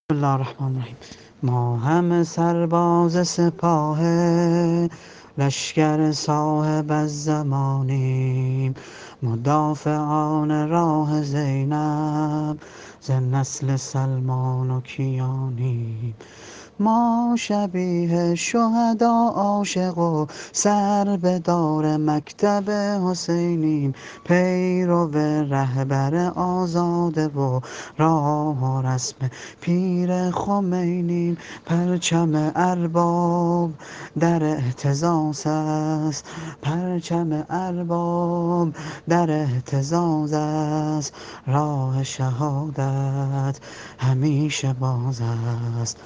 بسم الله الرحمن الرحیم. ما همه سرباز سپاه لشکر صاحب از زمانیم، مدافعان راه زینب ز نسل سلمان و کیانیم. ما شبیه شهدا عاشق و سر به دار مکتب حسینیم، پیرو رهبر آزاده و راه و رسم پیر خمینیم. پرچم ارباب در اهتزاز است، پرچم ارباب در اهتزاز است، راه شهادت همیشه باز است.